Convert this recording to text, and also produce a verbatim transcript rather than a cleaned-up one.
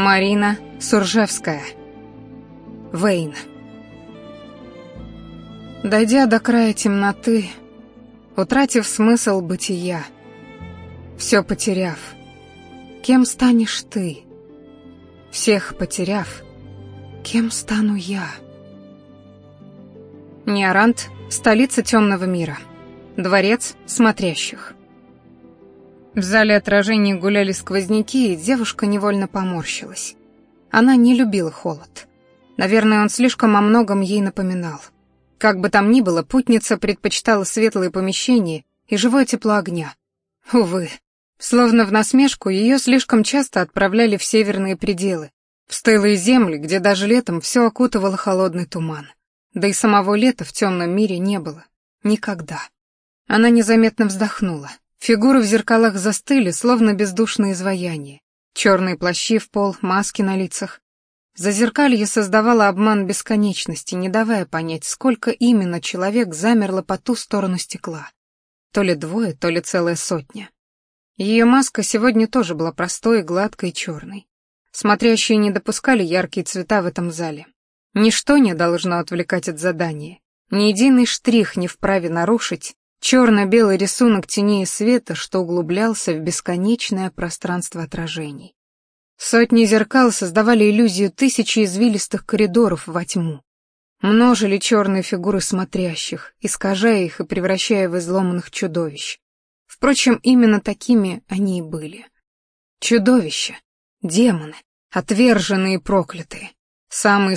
Марина Суржевская. Вейн. Дойдя до края темноты, утратив смысл бытия, все потеряв, кем станешь ты? Всех потеряв, кем стану я? Неорант — столица темного мира. Дворец смотрящих. В зале отражений гуляли сквозняки, и девушка невольно поморщилась. Она не любила холод. Наверное, он слишком о многом ей напоминал. Как бы там ни было, путница предпочитала светлые помещения и живое тепло огня. Увы, словно в насмешку, ее слишком часто отправляли в северные пределы, в стылые земли, где даже летом все окутывало холодный туман. Да и самого лета в темном мире не было. Никогда. Она незаметно вздохнула. Фигуры в зеркалах застыли, словно бездушные изваяния. Черные плащи в пол, маски на лицах. Зазеркалье создавало обман бесконечности, не давая понять, сколько именно человек замерло по ту сторону стекла. То ли двое, то ли целая сотня. Ее маска сегодня тоже была простой, гладкой и черной. Смотрящие не допускали яркие цвета в этом зале. Ничто не должно отвлекать от задания. Ни единый штрих не вправе нарушить черно-белый рисунок теней и света, что углублялся в бесконечное пространство отражений. Сотни зеркал создавали иллюзию тысячи извилистых коридоров во тьму. Множили черные фигуры смотрящих, искажая их и превращая в изломанных чудовищ. Впрочем, именно такими они и были. Чудовища, демоны, отверженные и проклятые, самые